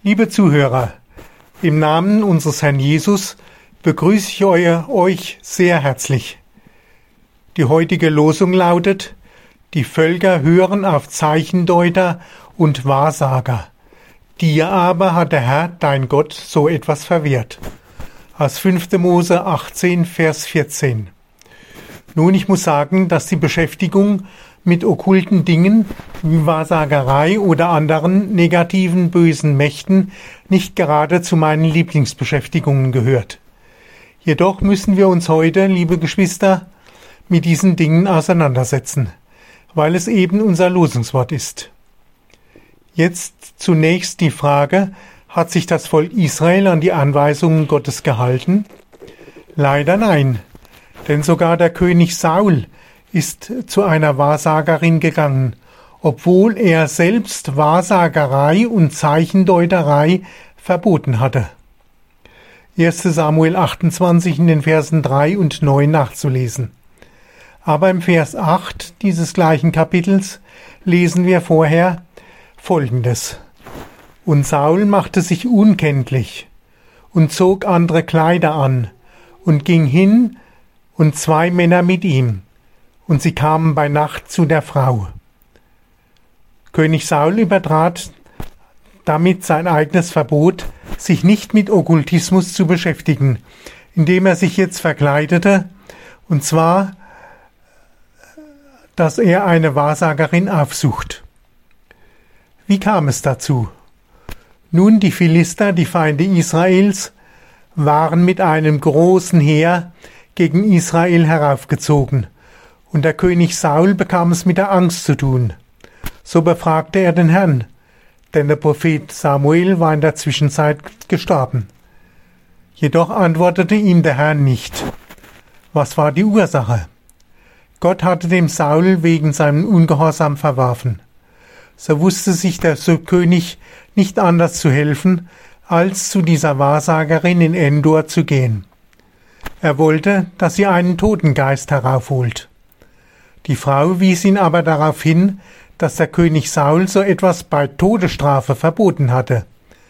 Liebe Zuhörer, im Namen unseres Herrn Jesus begrüße ich euch sehr herzlich. Die heutige Losung lautet: Die Völker hören auf Zeichendeuter und Wahrsager. Dir aber hat der Herr, dein Gott, so etwas verwehrt. Aus 5. Mose 18, Vers 14. Nun, ich muss sagen, dass die Beschäftigung mit okkulten Dingen wie Wahrsagerei oder anderen negativen, bösen Mächten nicht gerade zu meinen Lieblingsbeschäftigungen gehört. Jedoch müssen wir uns heute, liebe Geschwister, mit diesen Dingen auseinandersetzen, weil es eben unser Losungswort ist. Jetzt zunächst die Frage: Hat sich das Volk Israel an die Anweisungen Gottes gehalten? Leider nein, denn sogar der König Saul ist zu einer Wahrsagerin gegangen, obwohl er selbst Wahrsagerei und Zeichendeuterei verboten hatte. 1. Samuel 28 in den Versen 3 und 9 nachzulesen. Aber im Vers 8 dieses gleichen Kapitels lesen wir vorher Folgendes: Und Saul machte sich unkenntlich und zog andere Kleider an und ging hin und 2 Männer mit ihm. Und sie kamen bei Nacht zu der Frau. König Saul übertrat damit sein eigenes Verbot, sich nicht mit Okkultismus zu beschäftigen, indem er sich jetzt verkleidete, und zwar, dass er eine Wahrsagerin aufsucht. Wie kam es dazu? Nun, die Philister, die Feinde Israels, waren mit einem großen Heer gegen Israel heraufgezogen. Und der König Saul bekam es mit der Angst zu tun. So befragte er den Herrn, denn der Prophet Samuel war in der Zwischenzeit gestorben. Jedoch antwortete ihm der Herr nicht. Was war die Ursache? Gott hatte dem Saul wegen seinem Ungehorsam verworfen. So wusste sich der König nicht anders zu helfen, als zu dieser Wahrsagerin in Endor zu gehen. Er wollte, dass sie einen Totengeist heraufholt. Die Frau wies ihn aber darauf hin, dass der König Saul so etwas bei Todesstrafe verboten hatte.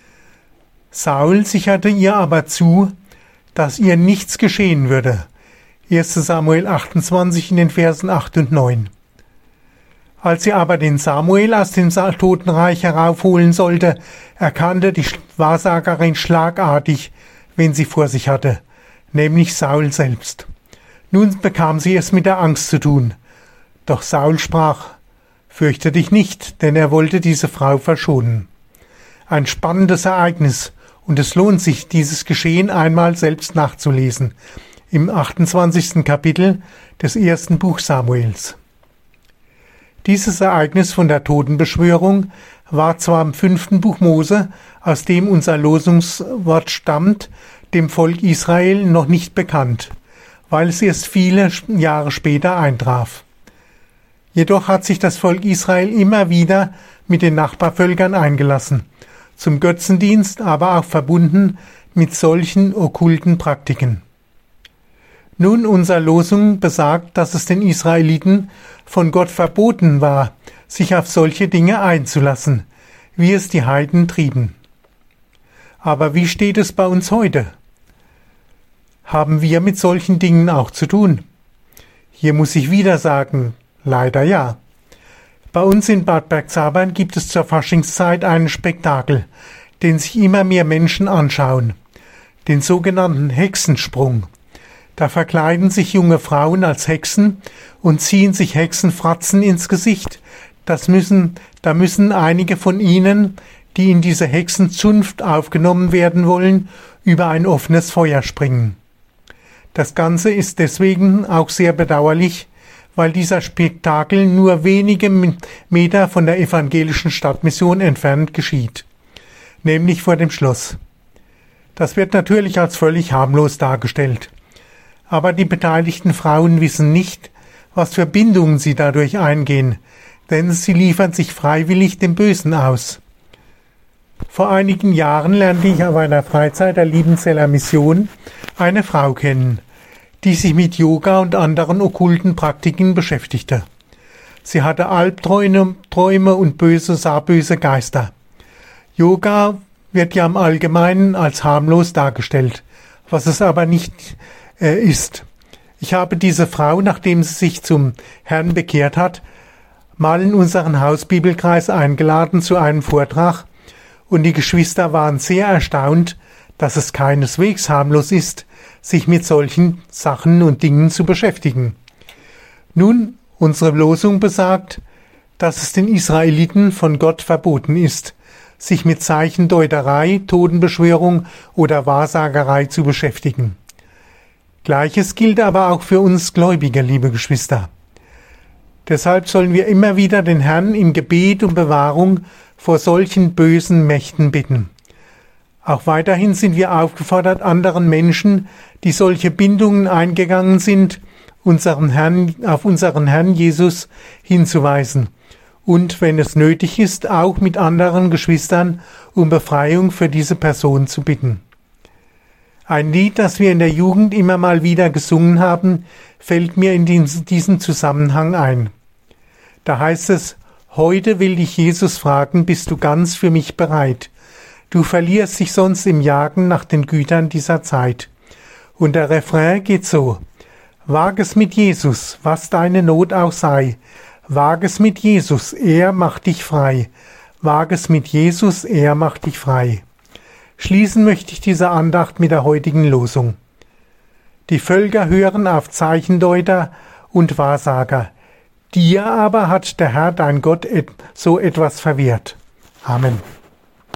Saul sicherte ihr aber zu, dass ihr nichts geschehen würde. 1. Samuel 28 in den Versen 8 und 9. Als sie aber den Samuel aus dem Totenreich heraufholen sollte, erkannte die Wahrsagerin schlagartig, wen sie vor sich hatte, nämlich Saul selbst. Nun bekam sie es mit der Angst zu tun. Doch Saul sprach: Fürchte dich nicht, denn er wollte diese Frau verschonen. Ein spannendes Ereignis, und es lohnt sich, dieses Geschehen einmal selbst nachzulesen, im 28. Kapitel des 1. Buch Samuels. Dieses Ereignis von der Totenbeschwörung war zwar im 5. Buch Mose, aus dem unser Losungswort stammt, dem Volk Israel noch nicht bekannt, weil es erst viele Jahre später eintraf. Jedoch hat sich das Volk Israel immer wieder mit den Nachbarvölkern eingelassen, zum Götzendienst, aber auch verbunden mit solchen okkulten Praktiken. Nun, unsere Losung besagt, dass es den Israeliten von Gott verboten war, sich auf solche Dinge einzulassen, wie es die Heiden trieben. Aber wie steht es bei uns heute? Haben wir mit solchen Dingen auch zu tun? Hier muss ich wieder sagen: Leider ja. Bei uns in Bad Bergzabern gibt es zur Faschingszeit einen Spektakel, den sich immer mehr Menschen anschauen, den sogenannten Hexensprung. Da verkleiden sich junge Frauen als Hexen und ziehen sich Hexenfratzen ins Gesicht. Da müssen einige von ihnen, die in diese Hexenzunft aufgenommen werden wollen, über ein offenes Feuer springen. Das Ganze ist deswegen auch sehr bedauerlich, weil dieser Spektakel nur wenige Meter von der evangelischen Stadtmission entfernt geschieht, nämlich vor dem Schloss. Das wird natürlich als völlig harmlos dargestellt. Aber die beteiligten Frauen wissen nicht, was für Bindungen sie dadurch eingehen, denn sie liefern sich freiwillig dem Bösen aus. Vor einigen Jahren lernte ich auf einer Freizeit der Liebenzeller Mission eine Frau kennen, die sich mit Yoga und anderen okkulten Praktiken beschäftigte. Sie hatte Albträume und sah böse Geister. Yoga wird ja im Allgemeinen als harmlos dargestellt, was es aber nicht ist. Ich habe diese Frau, nachdem sie sich zum Herrn bekehrt hat, mal in unseren Hausbibelkreis eingeladen zu einem Vortrag, und die Geschwister waren sehr erstaunt, dass es keineswegs harmlos ist, sich mit solchen Sachen und Dingen zu beschäftigen. Nun, unsere Losung besagt, dass es den Israeliten von Gott verboten ist, sich mit Zeichendeuterei, Totenbeschwörung oder Wahrsagerei zu beschäftigen. Gleiches gilt aber auch für uns Gläubige, liebe Geschwister. Deshalb sollen wir immer wieder den Herrn im Gebet um Bewahrung vor solchen bösen Mächten bitten. Auch weiterhin sind wir aufgefordert, anderen Menschen, die solche Bindungen eingegangen sind, auf unseren Herrn Jesus hinzuweisen und, wenn es nötig ist, auch mit anderen Geschwistern um Befreiung für diese Person zu bitten. Ein Lied, das wir in der Jugend immer mal wieder gesungen haben, fällt mir in diesem Zusammenhang ein. Da heißt es: Heute will dich Jesus fragen, bist du ganz für mich bereit? Du verlierst dich sonst im Jagen nach den Gütern dieser Zeit. Und der Refrain geht so: Wag es mit Jesus, was deine Not auch sei. Wag es mit Jesus, er macht dich frei. Wag es mit Jesus, er macht dich frei. Schließen möchte ich diese Andacht mit der heutigen Losung. Die Völker hören auf Zeichendeuter und Wahrsager. Dir aber hat der Herr dein Gott so etwas verwehrt. Amen.